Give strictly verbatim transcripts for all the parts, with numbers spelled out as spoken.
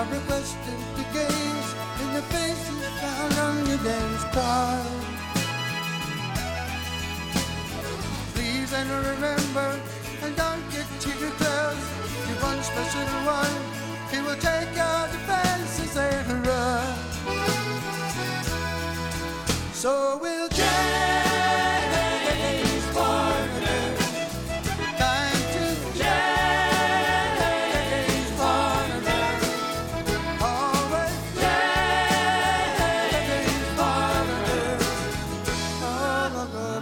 I requested to gaze in the faces found on your dance card. Please and remember, and don't get too close. You're one special one. He will take your defenses and run. So we'll change partners. Time to change partners. Always change partners. All of the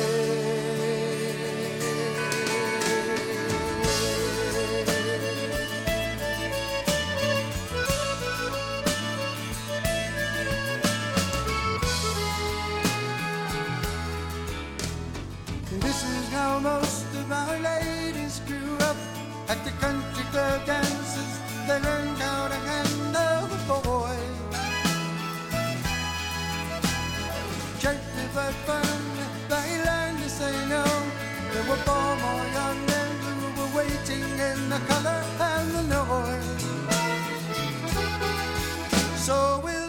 This is how most of our ladies grew up at the country club dances. They learned how to handle the boy. Gently but firm, they learned to say no. There were four more young men who were waiting in the color and the noise. So we'll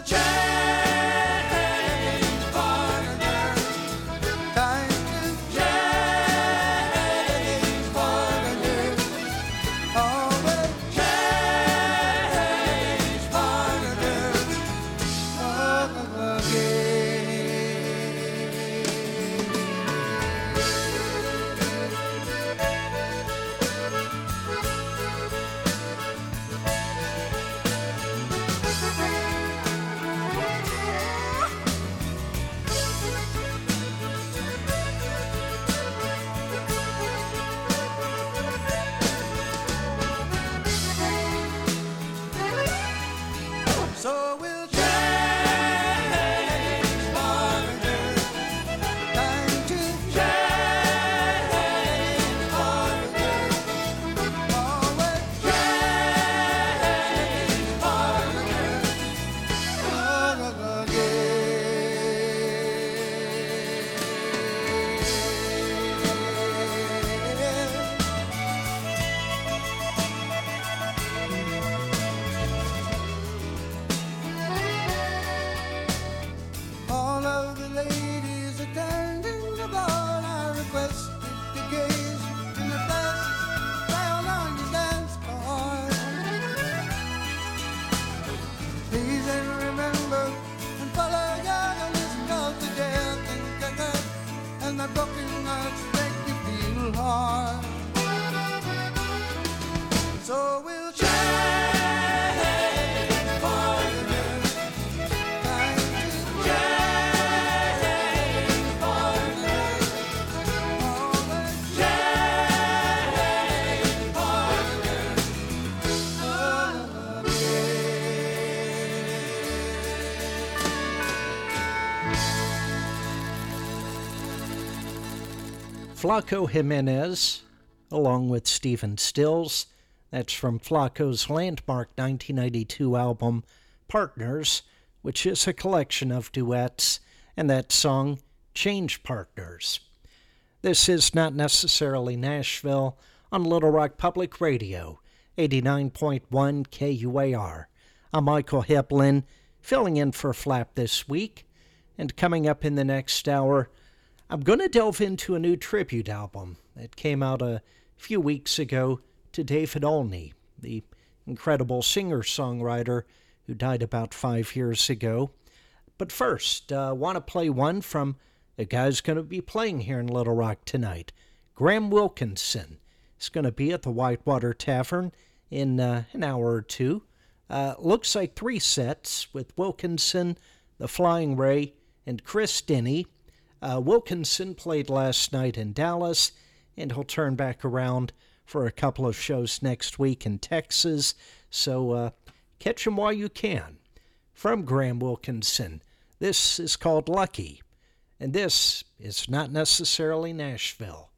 change partners. Time to change partners. Always change partners. All So we'll change partners. Time to change partners. Always change partners. All All of the ladies attending the ball are requested to gaze in the faces found on your dance card. Please and remember and follow your list called to death and death, and the broken hearts make you feel hard. So we'll change partners. Time to change partners. Always change partners. All Flaco Jimenez, along with Stephen Stills. That's from Flaco's landmark nineteen ninety-two album, Partners, which is a collection of duets, and that song, Change Partners. This is Not Necessarily Nashville on Little Rock Public Radio, eighty-nine point one K U A R. I'm Michael Heplin, filling in for Flap this week, and coming up in the next hour, I'm going to delve into a new tribute album that came out a few weeks ago to David Olney, the incredible singer-songwriter who died about five years ago. But first, I uh, want to play one from the guy who's going to be playing here in Little Rock tonight, Graham Wilkinson. He's going to be at the Whitewater Tavern in uh, an hour or two. Uh, looks like three sets with Wilkinson, the Flying Ray, and Chris Denny. Uh, Wilkinson played last night in Dallas, and he'll turn back around for a couple of shows next week in Texas, so uh, catch him while you can. From Graham Wilkinson, this is called Lucky, and this is Not Necessarily Nashville.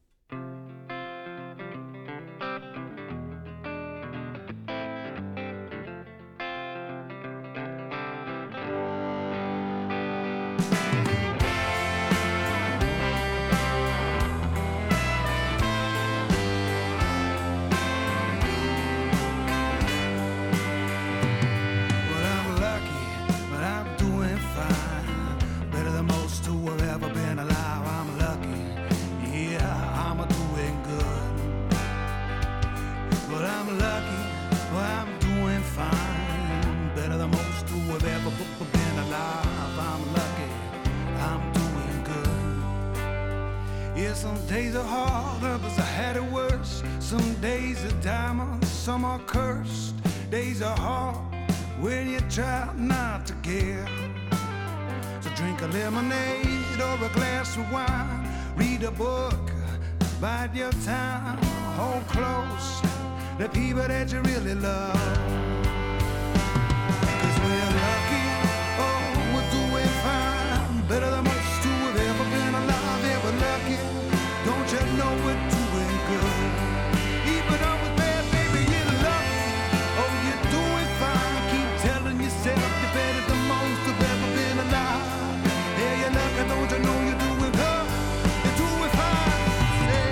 Days are diamonds, some are cursed. Days are hard when you try not to care. So drink a lemonade or a glass of wine. Read a book, bide your time. Hold close the people that you really love. Cause we're lucky, oh, we're doing fine. Better than most who have ever been alive. Yeah, we're lucky, don't you know we're doing good. Even though it's bad, baby, you're lucky. Oh, you're doing fine. Keep telling yourself you're better than most who've ever been alive. Yeah, you're lucky, don't you know you're doing good. You're doing fine. Say.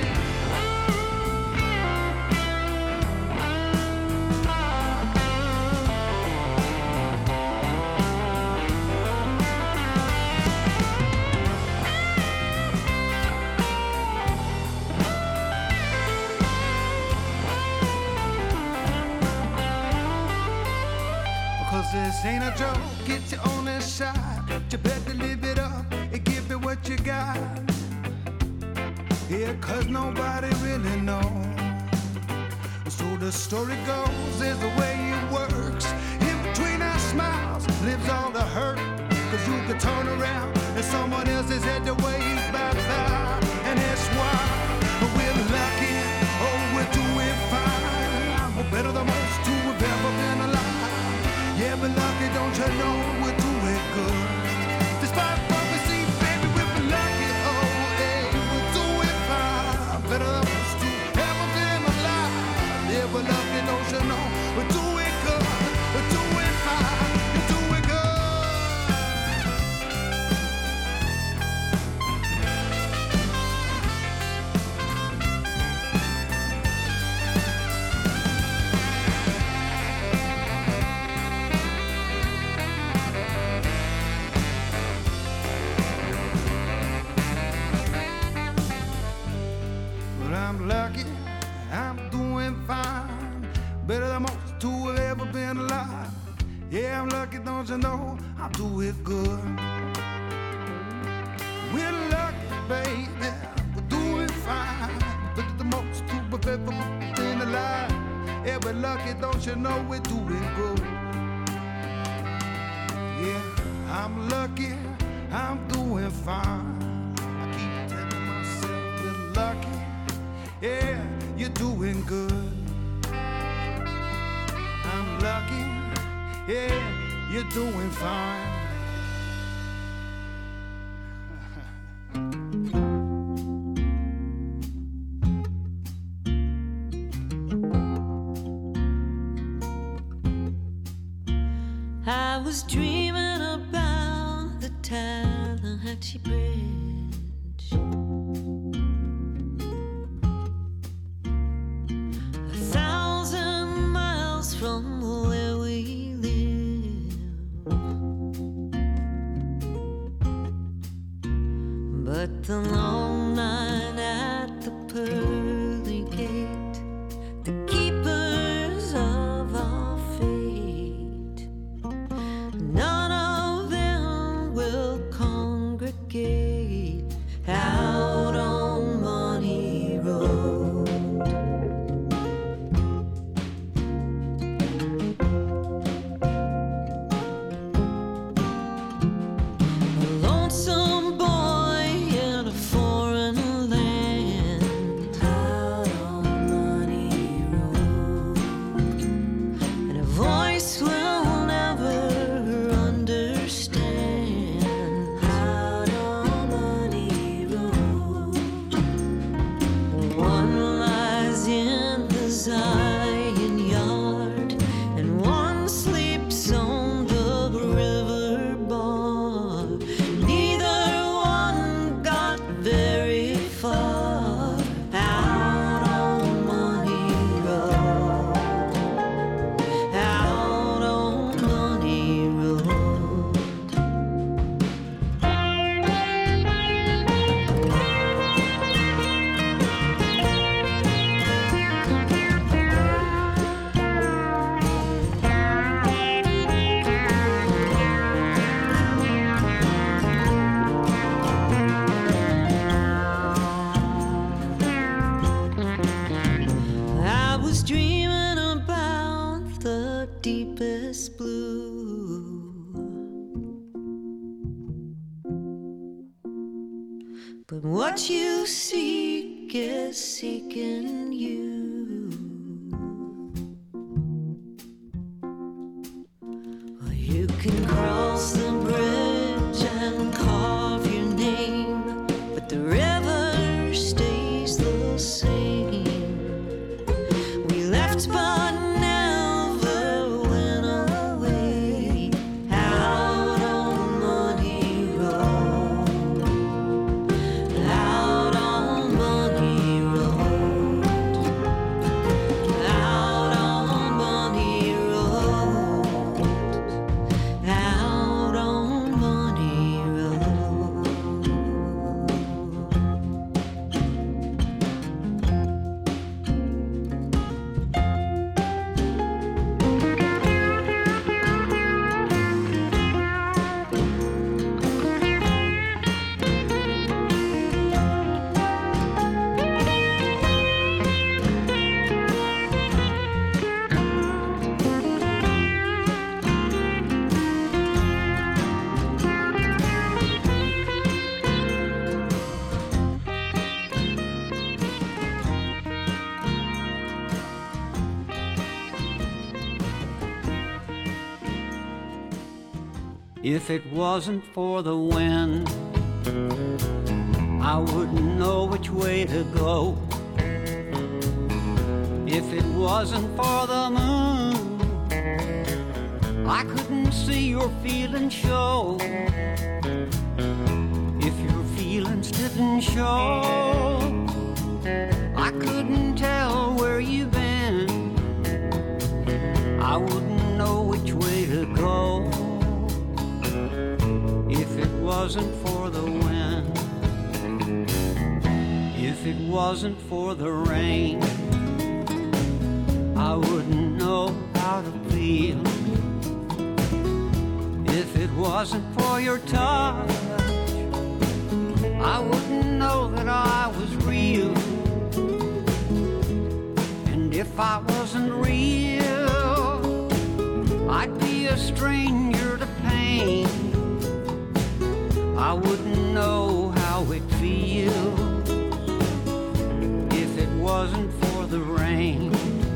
Cause this ain't a joke, it's your only shot. You better live it up and give it what you got. Yeah, cause nobody really knows. So the story goes, there's the way it works. In between our smiles lives all the hurt. Cause you could turn around and someone else's head to wave bye-bye. And that's why we're lucky, oh, we're doing fine. We're better than most who have ever been alive. Yeah, but lucky, don't you know we're doing good. Despite prophecy, baby, we're lucky. Oh, hey, we're doing fine. Better than most who ever been alive. Yeah, we're lucky, don't you know we're doing good. We're doing fine. We're doing good. I'm lucky, I'm doing fine. Better than most who have ever been alive. Yeah, I'm lucky, don't you know I'm doing good. We're lucky, baby, we're doing fine. Better than most who have ever been alive. Yeah, we're lucky, don't you know we're doing good. Yeah, I'm lucky, I'm doing fine. I keep telling myself we're lucky. Yeah, you're doing good. I'm lucky. Yeah, you're doing fine. I was dreaming about the Tallahatchie Bridge. A thousand miles from where we live. But the long night at the pearly gate, the keepers of our fate, none of them will congregate out on Money Road. the deepest blue. But what you seek is seeking you. Well, you can cross the bridge and carve your name, but the river stays the same. We left but never went away, out on Muddy Road, out on Muddy Road, out on Muddy Road, out on Muddy Road. If it wasn't for the wind, I wouldn't know which way to go. If it wasn't for the moon, I couldn't see your feelings show. If your feelings didn't show, I couldn't tell where you've been. I wouldn't know which way to go. If it wasn't for the wind, if it wasn't for the rain, I wouldn't know how to feel. If it wasn't for your touch, I wouldn't know that I was real. And if I wasn't real, I'd be a stranger to pain. I wouldn't know how it feels if it wasn't for the rain,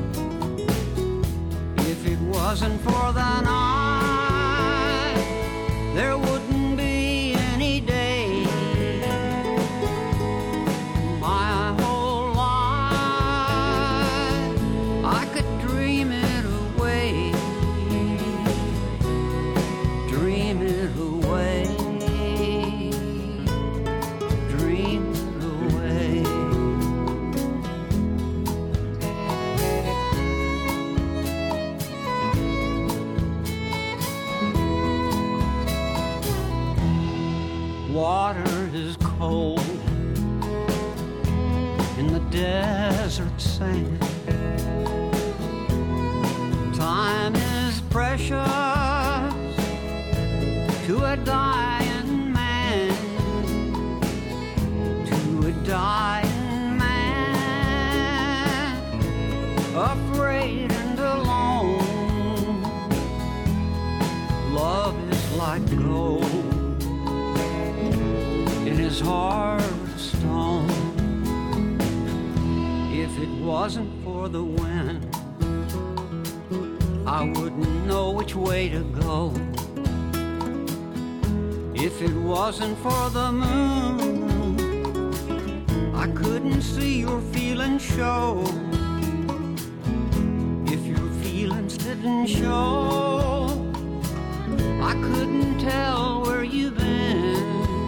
if it wasn't for the night, there wouldn't be any day. My whole life, I could dream it away, dream it away. Water is cold in the desert sand. Time is precious to a dying man, to a dying man, afraid and alone. Love is like gold in his heart of stone. If it wasn't for the wind, I wouldn't know which way to go. If it wasn't for the moon, I couldn't see your feelings show. If your feelings didn't show, I couldn't tell where you've been.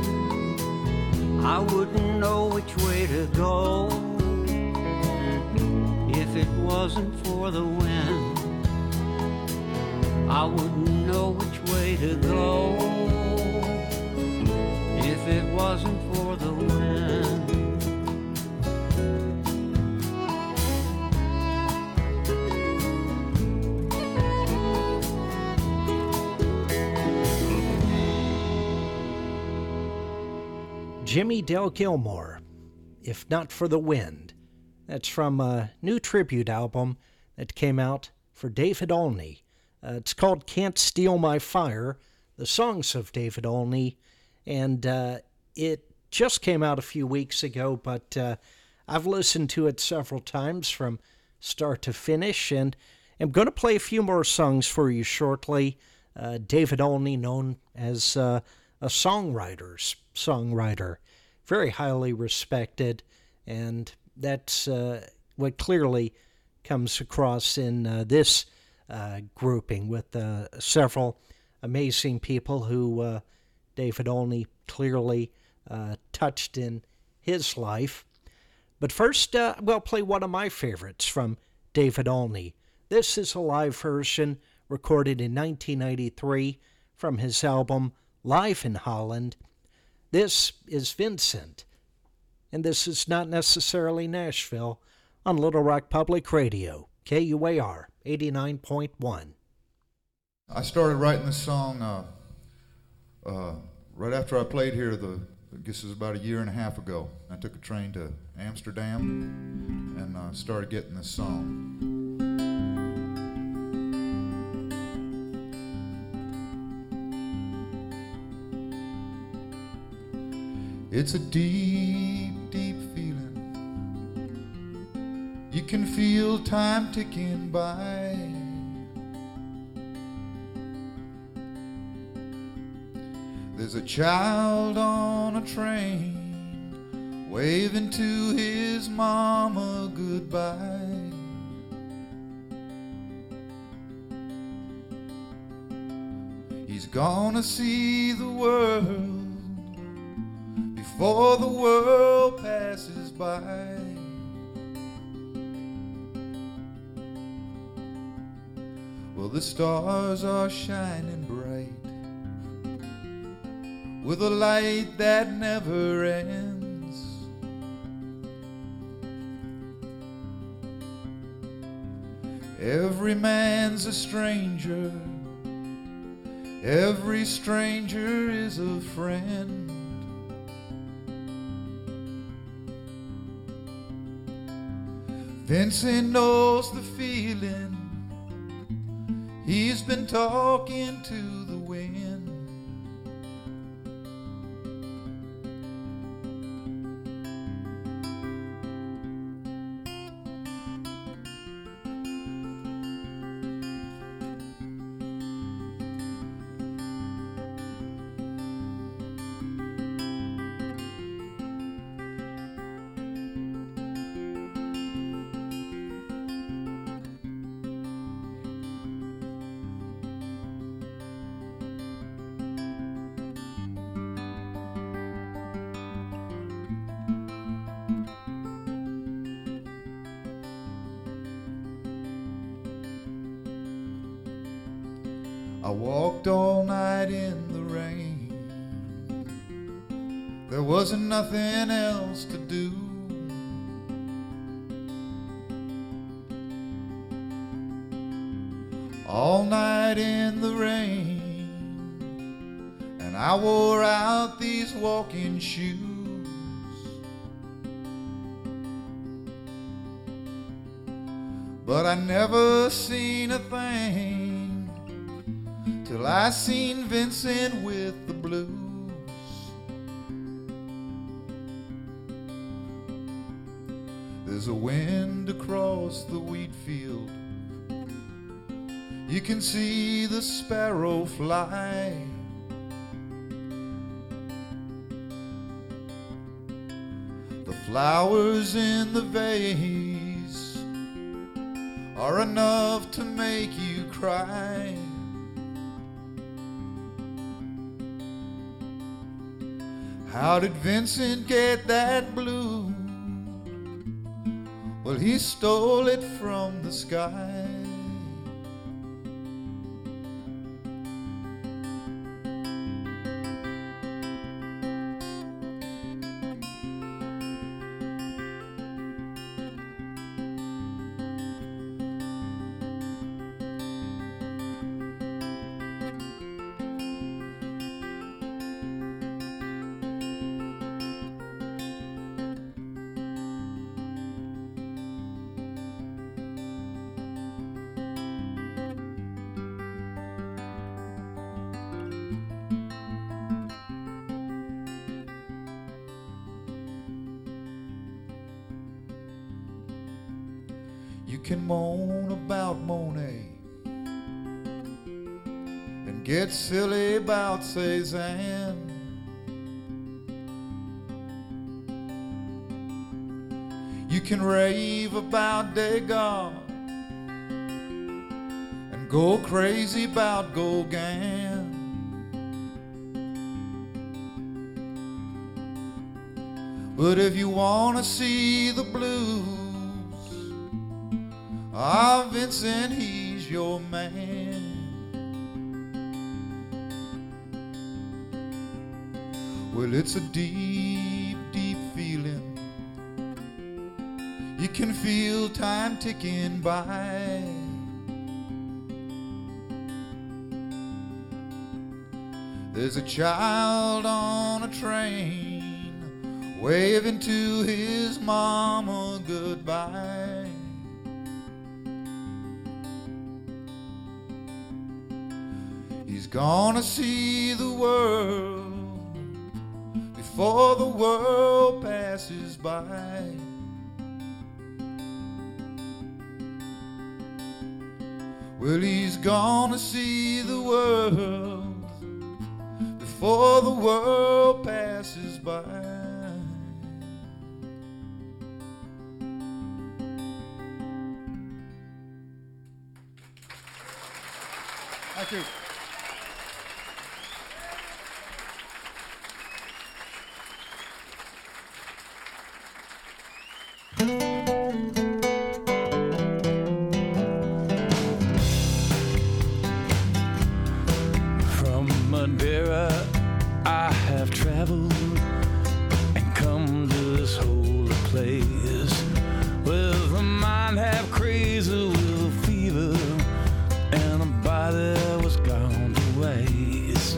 I wouldn't know which way to go. If it wasn't for the wind, I wouldn't know which way to go. If it wasn't for the wind. Jimmy Dale Gilmore, If Not for the Wind. That's from a new tribute album that came out for David Olney Uh, it's called Can't Steal My Fire, the songs of David Olney, and uh, it just came out a few weeks ago, but uh, I've listened to it several times from start to finish, and I'm going to play a few more songs for you shortly. Uh, David Olney, known as uh, a songwriter's songwriter, very highly respected, and that's uh, what clearly comes across in uh, this uh, grouping with uh, several amazing people who uh, David Olney clearly uh, touched in his life. But first, uh, we'll play one of my favorites from David Olney. This is a live version recorded in nineteen ninety-three from his album Live in Holland. This is Vincent, and this is not necessarily Nashville, on Little Rock Public Radio, K U A R eighty-nine point one. I started writing this song uh, uh, right after I played here, the, I guess it was about a year and a half ago. I took a train to Amsterdam and uh, started getting this song. It's a deep, deep feeling. You can feel time ticking by. There's a child on a train waving to his mama goodbye. He's gonna see the world before the world passes by. Well, the stars are shining bright with a light that never ends. Every man's a stranger, every stranger is a friend. Vincent knows the feeling, he's been talking to the wind. I walked all night in the rain. There wasn't nothing else to do. All night in the rain, and I wore out these walking shoes. But I never seen a thing till I seen Vincent with the blues. There's a wind across the wheat field. You can see the sparrow fly. The flowers in the vase are enough to make you cry. How did Vincent get that blue? Well, he stole it from the sky. can moan about Monet and get silly about Cézanne. You can rave about Degas and go crazy about Gauguin. But if you want to see the blues, ah, Vincent, he's your man. Well, it's a deep, deep feeling. You can feel time ticking by. There's a child on a train waving to his mama goodbye. He's gonna see the world before the world passes by. Well, he's gonna see the world before the world passes by. Thank you. From Madeira I have traveled and come to this holy place with a mind half crazy with a fever and a body that was gone to waste.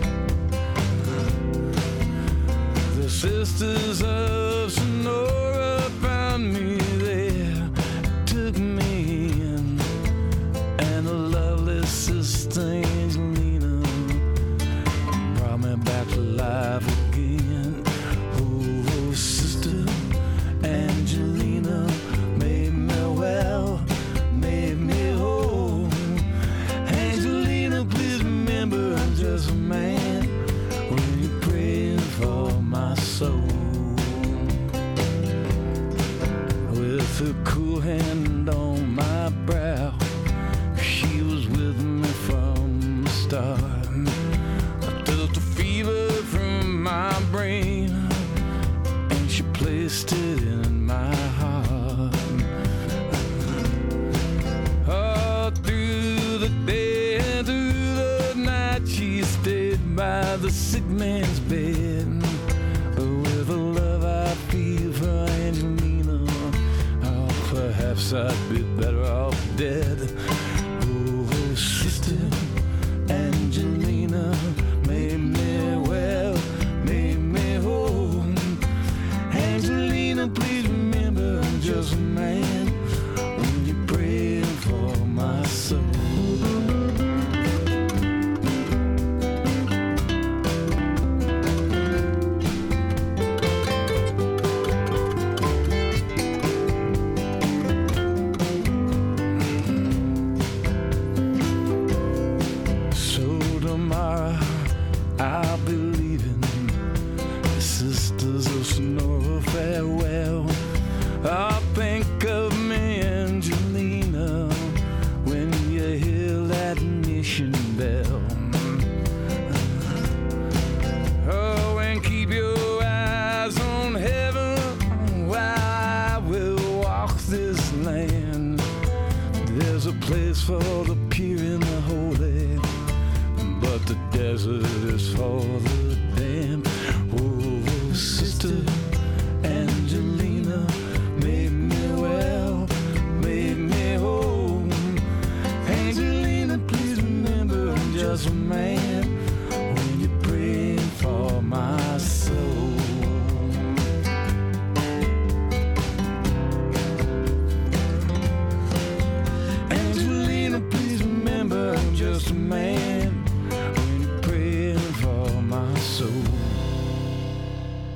The sisters of Sonora found me there, took me in, and the lovely sister Angelina brought me back to life again. Oh, sister Angelina made me well, made me whole. Angelina, please remember I'm just a man when you're praying for my soul. With a cool hand on my brow, she was with me from the start. I felt a fever from my brain, and she placed it in my heart. All through the day and through the night, she stayed by the sick man's bed. With the love I feel for Angelina, oh, perhaps I'd be better off dead. Oh, sister Angelina made me well, made me whole. Angelina, please remember I'm just a man when you're praying for my soul. So tomorrow I'll be leaving. The sisters of Sonora, farewell. I'll think of me, Angelina, when you hear that mission bell. Oh, and keep your eyes on heaven while I will walk this land. There's a place for the pure and the holy, but the desert is for the damned. Oh, sister Angelina made me well, made me whole. Angelina, please remember I'm just a man when you're praying for my soul. Angelina, please remember I'm just a man when you're praying for my soul.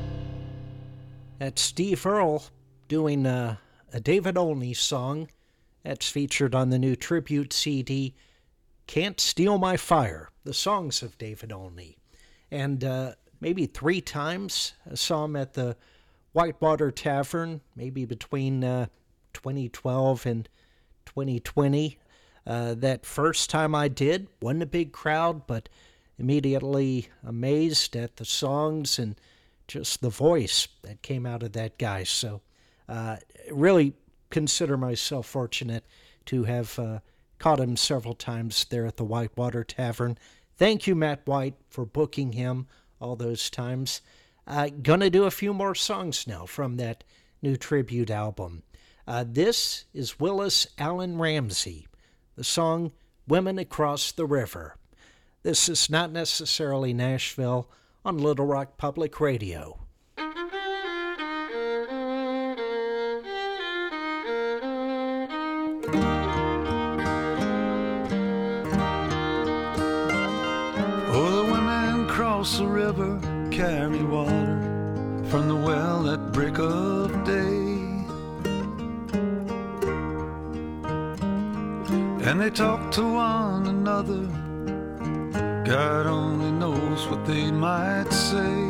That's Steve Earle doing a, a David Olney song, That's featured on the new tribute C D, Can't Steal My Fire, the songs of David Olney. And uh, maybe three times I saw him at the Whitewater Tavern, maybe between uh, twenty twelve and twenty twenty. Uh, that first time I did, wasn't a big crowd, but immediately amazed at the songs and just the voice that came out of that guy. So uh, really consider myself fortunate to have uh, caught him several times there at the Whitewater Tavern. Thank you, Matt White, for booking him all those times. Uh, gonna do a few more songs now from that new tribute album. Uh, this is Willis Allen Ramsey, the song Women Across the River. This is not necessarily Nashville on Little Rock Public Radio. Oh, the women cross the river, carry water from the well at break of day. And they talk to one another, God only knows what they might say.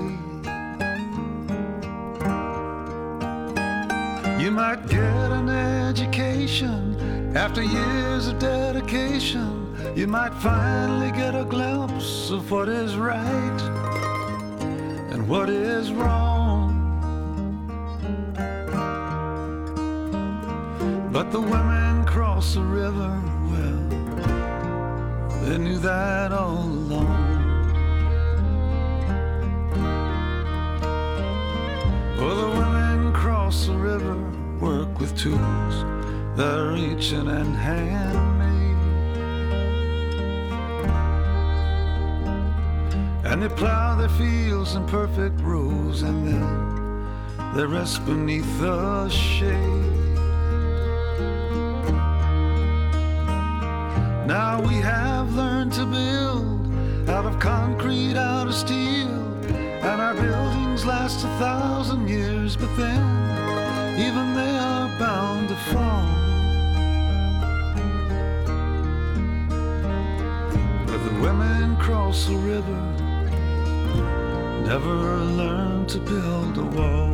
You might get an education after years of dedication. You might finally get a glimpse of what is right and what is wrong. But the women cross the river, well, they knew that all along. Well, the women cross the river, work with tools that are ancient and handmade. And they plow their fields in perfect rows, and then they rest beneath the shade. Now we have learned to build out of concrete, out of steel, and our buildings last a thousand years, but then even they are bound to fall. But the women cross the river, never learned to build a wall.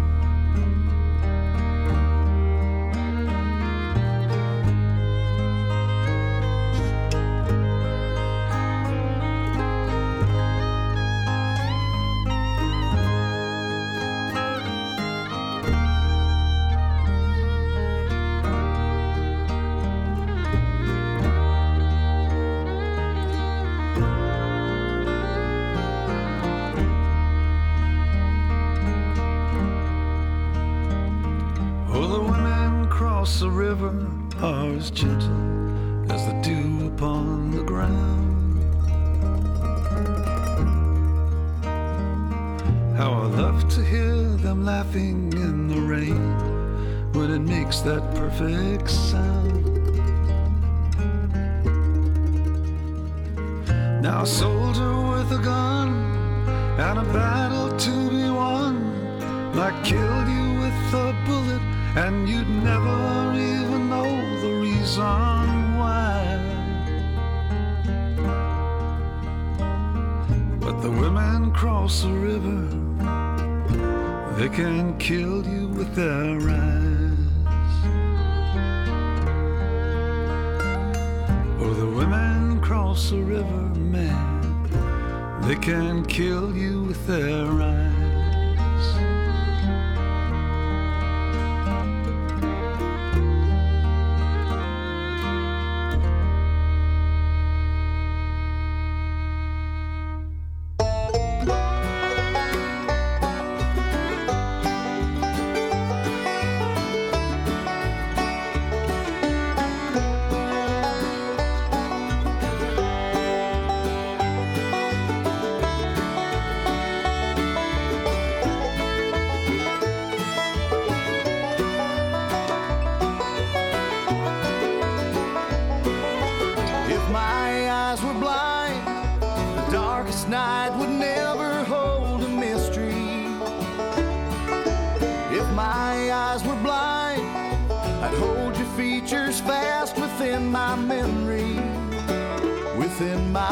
The river are as gentle as the dew upon the ground. How I love to hear them laughing in the rain when it makes that perfect sound. Now a soldier with a gun and a battle to be won might kill you with a bullet, and you'd never even know the reason why. But the women cross the river, they can kill you with their eyes. Oh, the women cross the river, man, they can kill you with their eyes.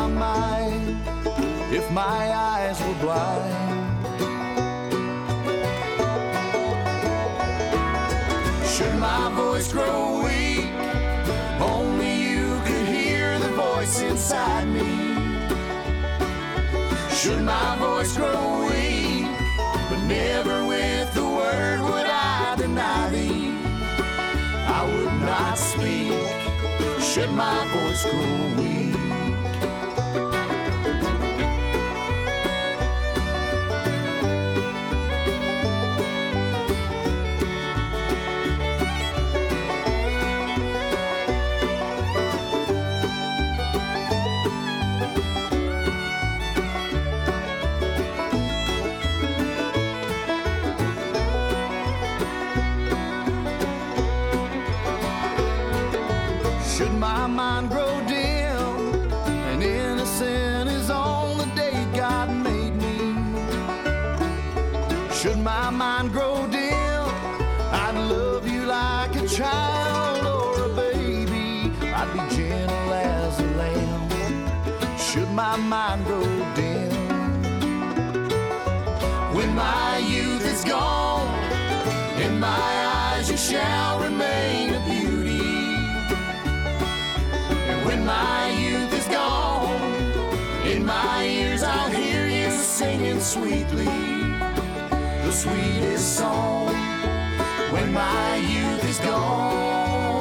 my mind if my eyes were blind? Should my voice grow weak, only you could hear the voice inside me? Should my voice grow weak, but never with the word would I deny thee? I would not speak, should my voice grow weak. Should my mind grow dim and innocent as on the day God made me? Should my mind grow dim, I'd love you like a child or a baby. I'd be gentle as a lamb. Should my mind grow dim, when my youth is gone, in my eyes you shall remain a beauty. When my youth is gone, in my ears I'll hear you singing sweetly, the sweetest song. When my youth is gone.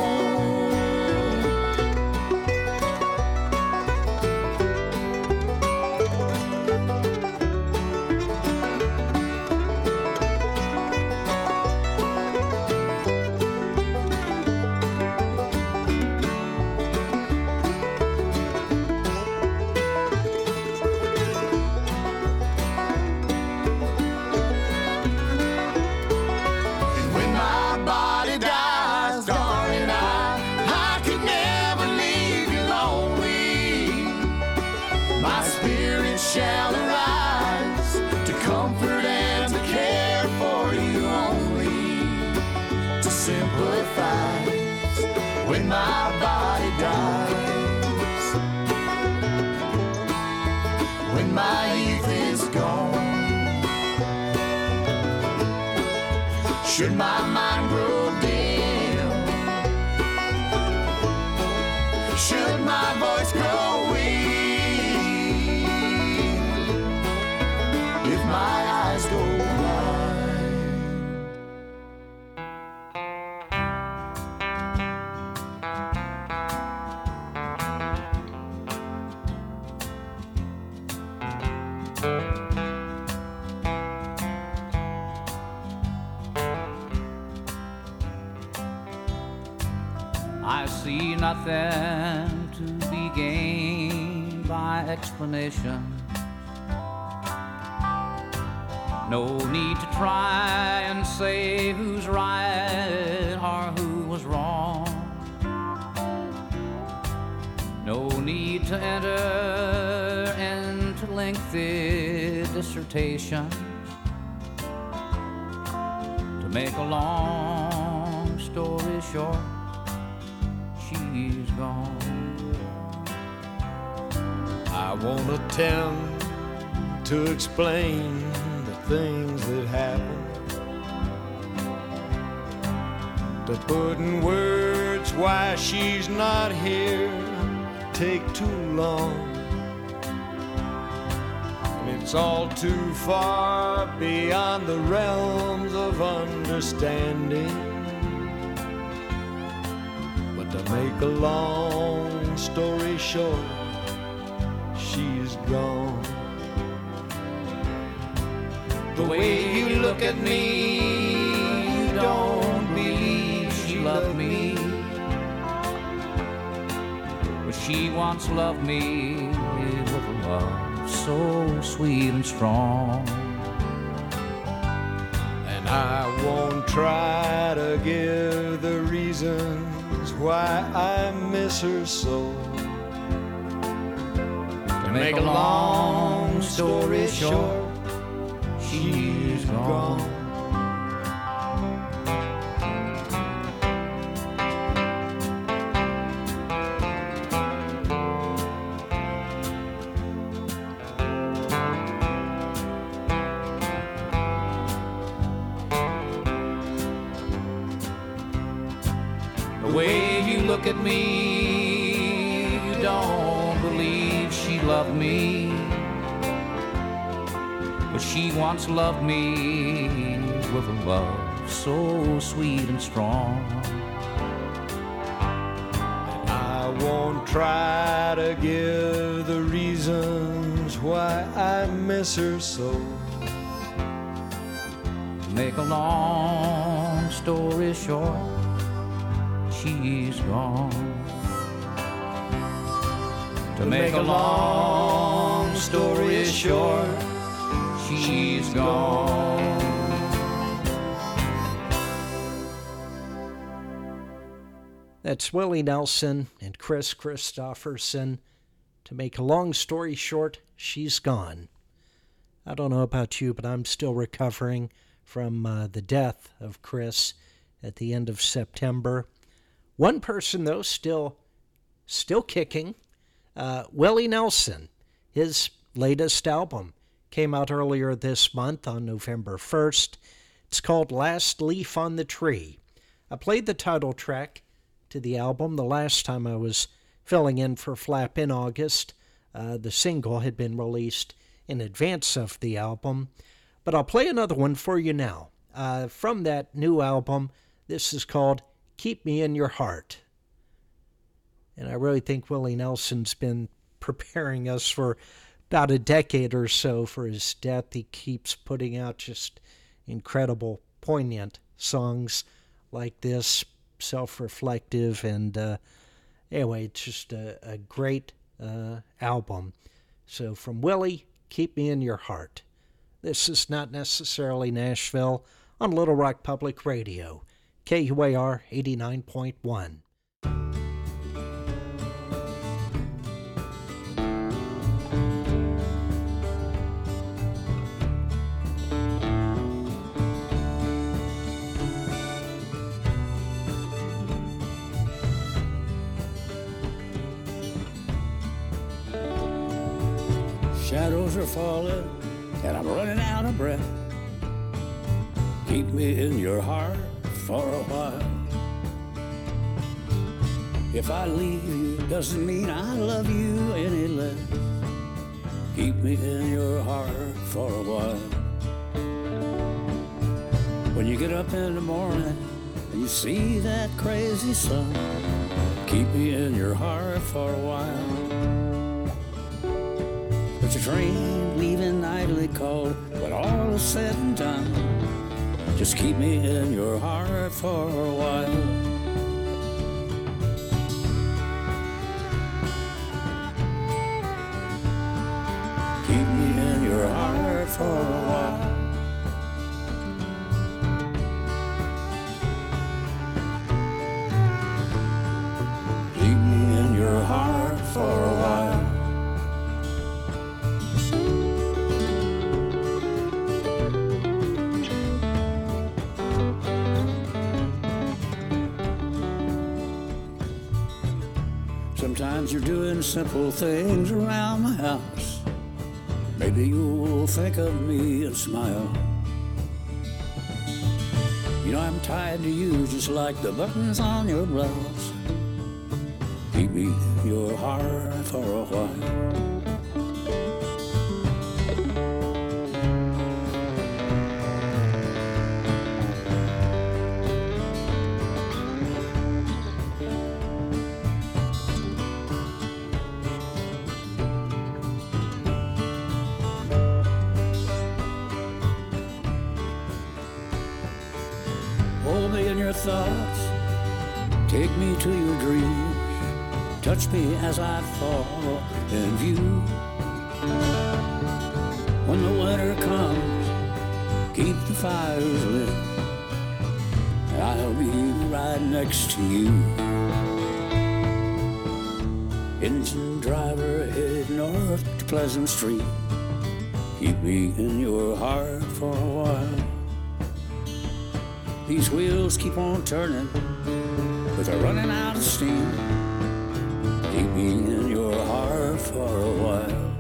Shall arise to comfort and to care for you only, to sympathize when my body dies, when my youth is gone. Should my mind grow dim, should my voice grow weak, my eyes go I see nothing to be gained by explanation. No need to try and say who's right or who was wrong. No need to enter into lengthy dissertations. To make a long story short, she's gone. I won't attempt to explain things that happen, to put in words why she's not here take too long, and it's all too far beyond the realms of understanding. But to make a long story short, she's gone. The way you look at me, you don't believe she loved me, but she once loved me with a love so sweet and strong. And I won't try to give the reasons why I miss her so. To make a long story short, she's gone. look at me, you don't believe she loved me, but she once loved me with a love so sweet and strong. I won't try to give the reasons why I miss her so. To make a long story short, she's gone. To make a long story short, she's gone. That's Willie Nelson and Chris Christopherson. To make a long story short, she's gone. I don't know about you, but I'm still recovering from uh, the death of Chris at the end of September. One person, though, still still kicking, uh, Willie Nelson. His latest album came out earlier this month on November first. It's called Last Leaf on the Tree. I played the title track to the album the last time I was filling in for Flap in August. Uh, the single had been released in advance of the album, but I'll play another one for you now. Uh, from that new album, this is called Keep Me in Your Heart. And I really think Willie Nelson's been preparing us for about a decade or so for his death. He keeps putting out just incredible, poignant songs like this, self-reflective, and uh, anyway, it's just a, a great uh, album. So from Willie, Keep Me in Your Heart. This is Not Necessarily Nashville on Little Rock Public Radio, K U A R eighty-nine point one. Shadows are falling, and I'm running out of breath. Keep me in your heart for a while. If I leave you, doesn't mean I love you any less. Keep me in your heart for a while. When you get up in the morning and you see that crazy sun, keep me in your heart for a while. But your train leaving nightly cold, when all is said and done, just keep me in your heart for a while. Keep me in your heart for a while. Keep me in your heart for a while. Sometimes you're doing simple things around my house. Maybe you'll think of me and smile. You know I'm tied to you just like the buttons on your blouse. Keep me in your heart for a while. Thoughts, take me to your dreams, touch me as I fall in view. When the winter comes, keep the fires lit, and I'll be right next to you. Engine driver headed north to Pleasant Street, keep me in your heart for a while. These wheels keep on turning, but they're running out of steam. Keep me in your heart for a while.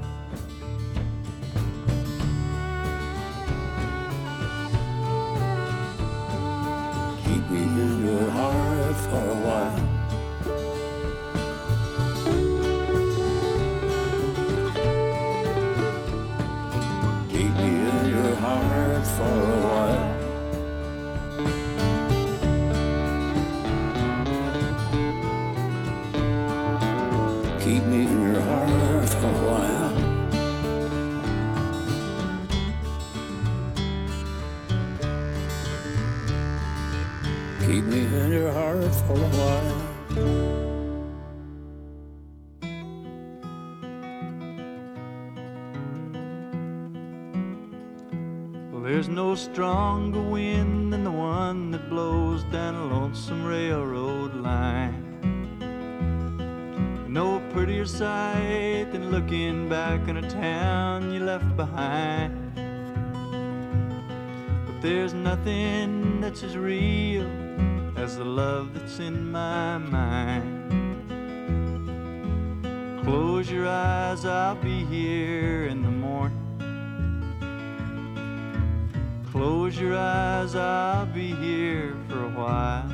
Keep me in your heart for a while. There's no stronger wind than the one that blows down a lonesome railroad line. No prettier sight than looking back on a town you left behind. But there's nothing that's as real as the love that's in my mind. Close your eyes, I'll be here in the morning. Close your eyes, I'll be here for a while.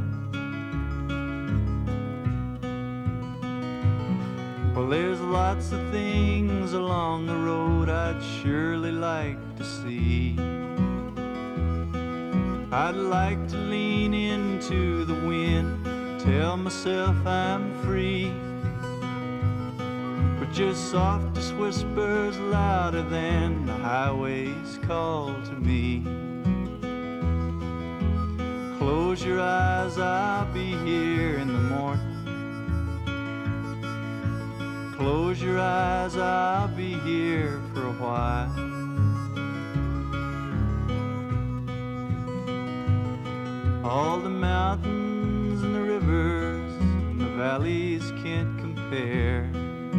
Well, there's lots of things along the road I'd surely like to see. I'd like to lean into the wind, tell myself I'm free. But just softest whispers louder than the highway's call to me. Close your eyes, I'll be here in the morning. Close your eyes, I'll be here for a while. All the mountains and the rivers and the valleys can't compare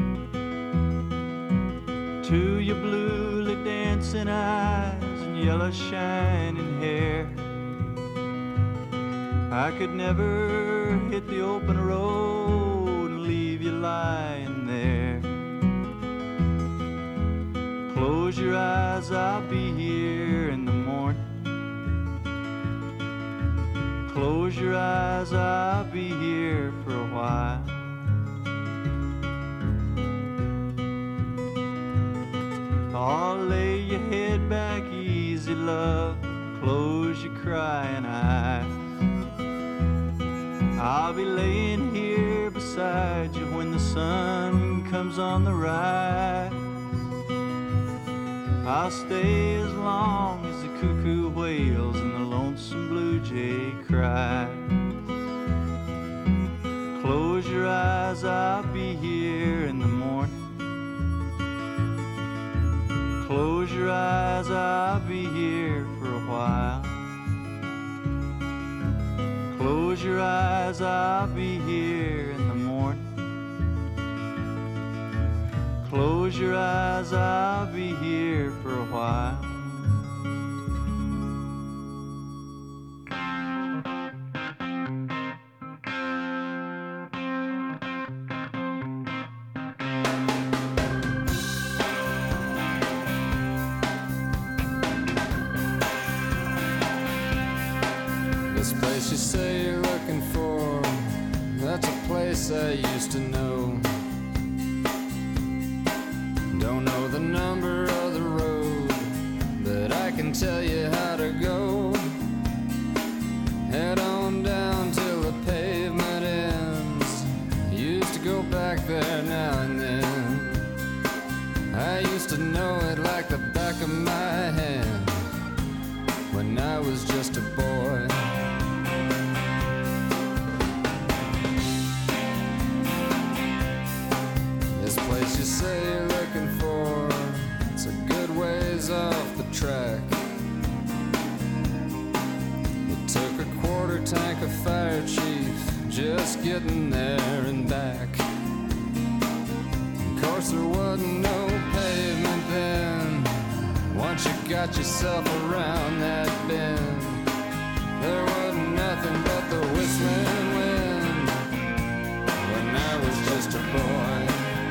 to your bluely dancing eyes and yellow shining hair. I could never hit the open road and leave you lying there. Close your eyes, I'll be here in the morning. Close your eyes, I'll be here for a while. Oh, lay your head back easy, love. Close your crying eyes. I'll be laying here beside you when the sun comes on the rise. I'll stay as long as the cuckoo wails and the lonesome blue jay cries. Close your eyes, I'll be here in the morning. Close your eyes, I'll be here for a while. Close your eyes, I'll be here in the morning. Close your eyes, I'll be here for a while. This place you say you're looking for, that's a place I used to know. Don't know the number of the road, but I can tell you how to go. Head on down till the pavement ends. Used to go back there now and then. I used to know it like the back of my hand when I was just a boy. This place you say you're looking for, it's a good ways off the track. It took a quarter tank of fire, chief, just getting there and back. Of course there wasn't no pavement then. Once you got yourself around that bend, there wasn't nothing but the whistling wind when I was just a boy.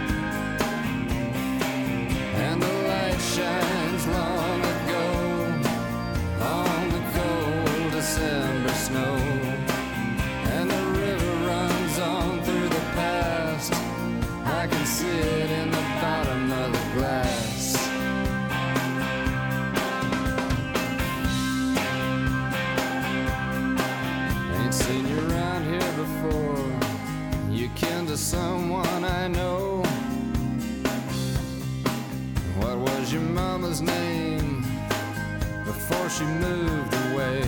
And the light shines long ago on the cold December snow. And the river runs on through the past. I can see it in the bottom of the glass. Ain't seen you around here before. You kin to someone I know. What was your mama's name before she moved away?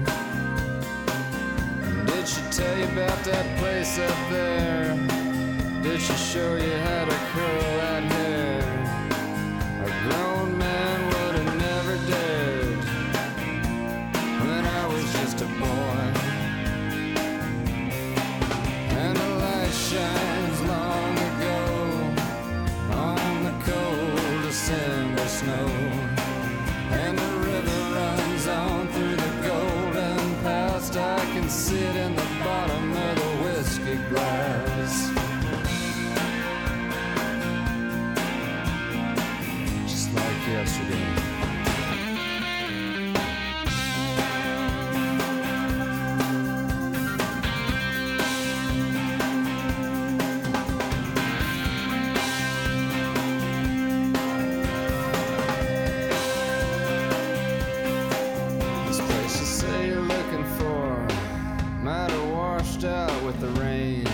Did she tell you about that place up there? Did she show you how to curl that hair? A grown man would have never dared snow. And the river runs on through the golden past. I can sit in the bottom of the whiskey glass. Just like yesterday. Out with the rain,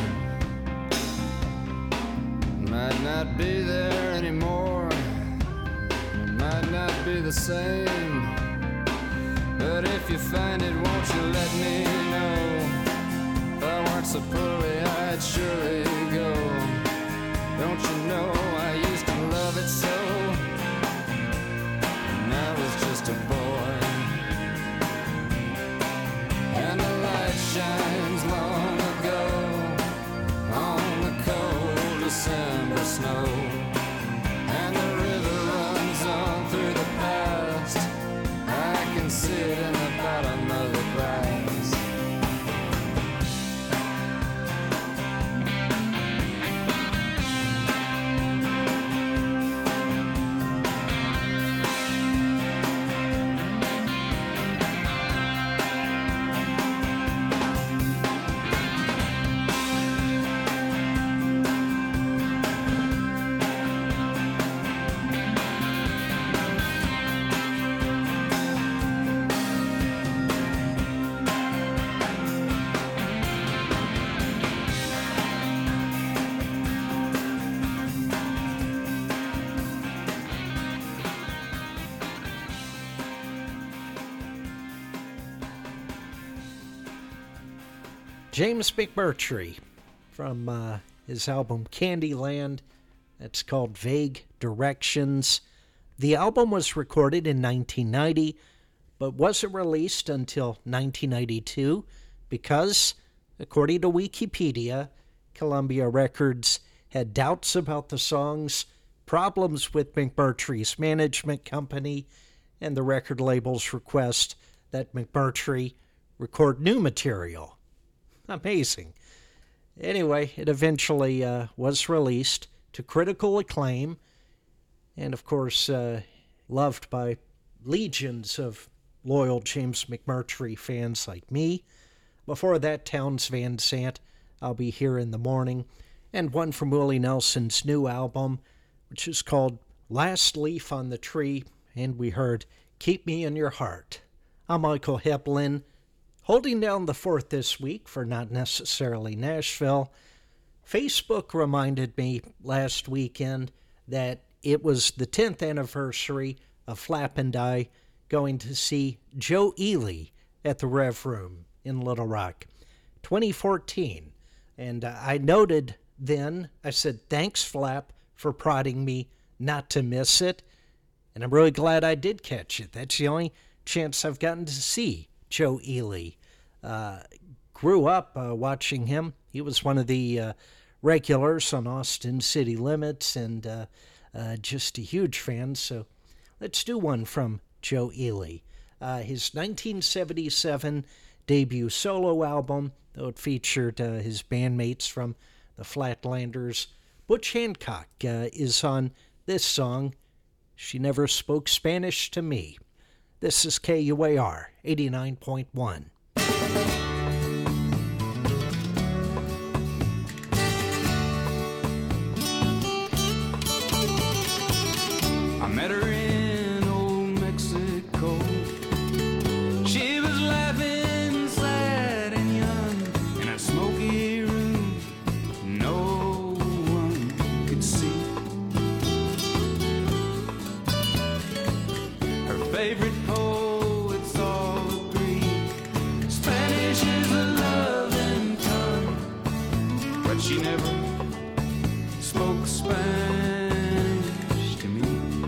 might not be there anymore, might not be the same, but if you find it, won't you let me know? If I weren't so poorly, I'd surely go. Don't you know I used to love it so, and I was just a boy, and the light shines long ago on the cold December snow, and the river runs on through the past. I can sit in the bottom of the glass. James McMurtry from uh, his album Candyland. That's called Vague Directions. The album was recorded in nineteen ninety, but wasn't released until nineteen ninety-two because, according to Wikipedia, Columbia Records had doubts about the songs, problems with McMurtry's management company, and the record label's request that McMurtry record new material. Amazing. Anyway, it eventually uh, was released to critical acclaim and, of course, uh, loved by legions of loyal James McMurtry fans like me. Before that, Townes Van Sant, I'll Be Here in the Morning, and one from Willie Nelson's new album, which is called Last Leaf on the Tree, and we heard Keep Me in Your Heart. I'm Michael Heplin, holding down the fort this week for Not Necessarily Nashville. Facebook reminded me last weekend that it was the tenth anniversary of Flap and I going to see Joe Ely at the Rev Room in Little Rock, twenty fourteen. And uh, I noted then, I said, thanks, Flap, for prodding me not to miss it. And I'm really glad I did catch it. That's the only chance I've gotten to see Joe Ely. Uh, grew up uh, watching him. He was one of the uh, regulars on Austin City Limits, and uh, uh, just a huge fan. So let's do one from Joe Ely. Uh, his nineteen seventy-seven debut solo album, though it featured uh, his bandmates from the Flatlanders. Butch Hancock uh, is on this song, She Never Spoke Spanish to Me. This is K U A R eighty-nine point one. I met her in old Mexico. She was laughing, sad and young, in a smoky room no one could see. Her favorite poets all agree Spanish is a loving tongue, but she never spoke Spanish to me.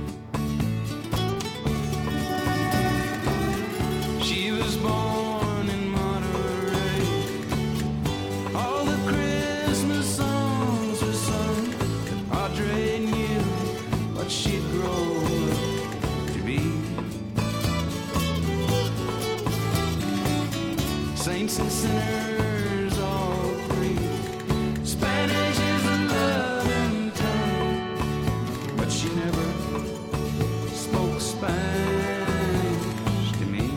She was born in Monterey. All the Christmas songs were sung. The Padre knew what she'd grow up saints and sinners all three. Spanish is a loving tongue, but she never spoke Spanish to me.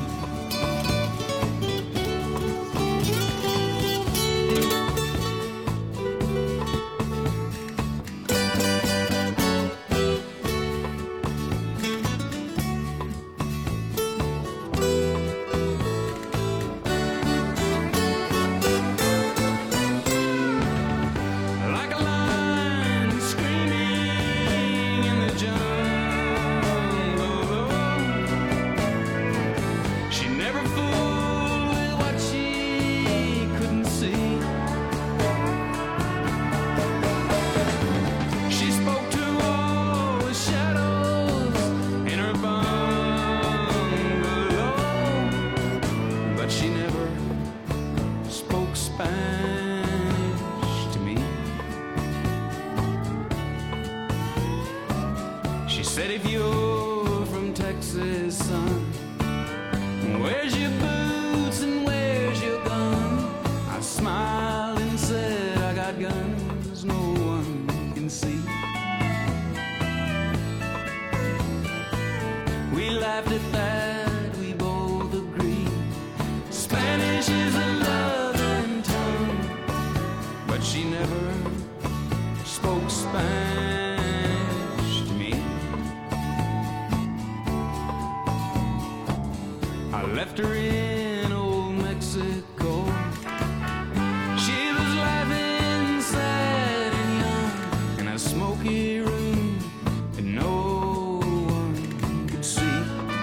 Like a lion screaming in the jungle, she never fooled with what she couldn't see. She spoke to all the shadows in her bungalow, but she never spoke Spanish to me. She said, if you're from Texas, son, where's your boots and where's your gun? I smiled and said, I got guns no one can see. We laughed at that, we both agreed. Spanish is a loving tongue, but she never spoke Spanish to me. I left her in old Mexico. She was laughing, sad and young, in a smoky room that no one could see.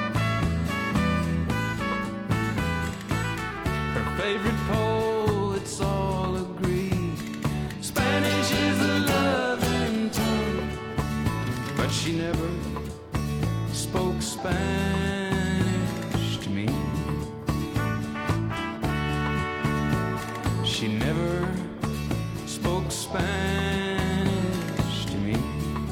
Her favorite poets all agree. Spanish is a loving tongue, but she never spoke Spanish to me. She never spoke Spanish to me.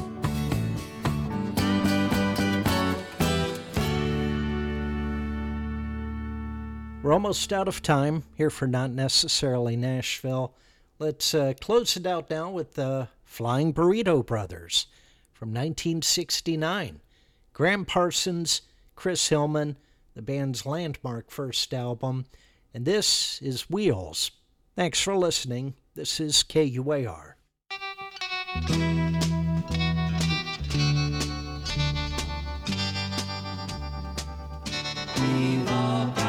We're almost out of time here for Not Necessarily Nashville. Let's uh, close it out now with the Flying Burrito Brothers from nineteen sixty-nine. Graham Parsons, Chris Hillman, the band's landmark first album, and this is Wheels. Thanks for listening. This is K U A R. Viva